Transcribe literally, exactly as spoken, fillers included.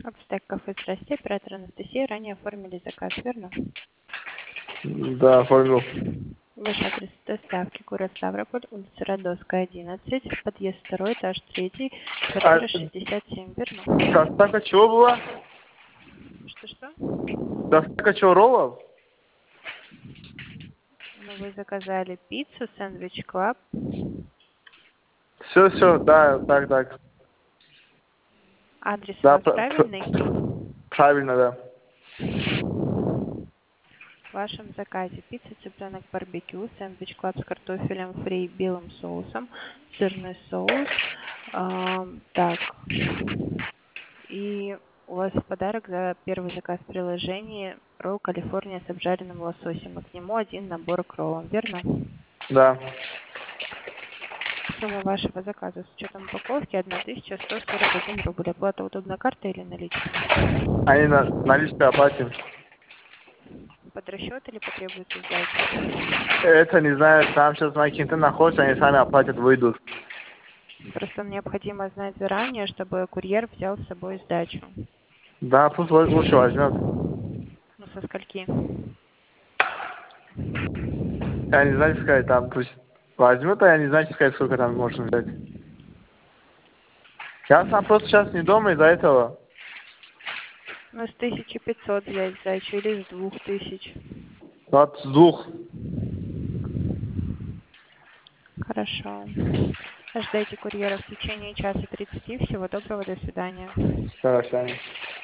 От стек кафе, здрасте, оператор Анастасия. Ранее оформили заказ, верно? Да, оформил. Ваш адрес доставки: город Ставрополь, улица Родосская, одиннадцать, подъезд второй, этаж третий, А квартира шестьдесят семь, верно? доставка чего была? Что-что? Доставка чего, роллов? Ну, вы заказали пиццу, сэндвич клаб. Все, все, да, так, так. Адрес у Да, вас пр- правильный? пр- правильно, да. В вашем заказе пицца, цыпленок барбекю, сэндвич клаб с картофелем фри, белым соусом, сырный соус. Ам, так. И у вас в подарок за первый заказ в приложении ролл Калифорния с обжаренным лососем. И к нему один набор к роллам, верно? Да. Сумма вашего заказа с учетом упаковки тысяча сто сорок один рубль. Оплата удобна картой или наличными? Они на, наличкой оплатим. Под расчет или потребуется сдача? Это не знаю, там сейчас мои кенты находятся, они сами оплатят, выйдут. Просто необходимо знать заранее, чтобы курьер взял с собой сдачу. Да, пусть лу- лучше возьмет. Ну, со скольки? Я не знаю, сказать, там пусть возьмет, а я не знаю, сказать, сколько там можно взять. Я сам просто сейчас не дома из-за этого. Ну, с тысячи пятьсот взять сдачу или с двух тысяч. Вот с двух. Хорошо. Ожидайте курьера в течение часа тридцати. Всего доброго, до свидания. Все, Саня.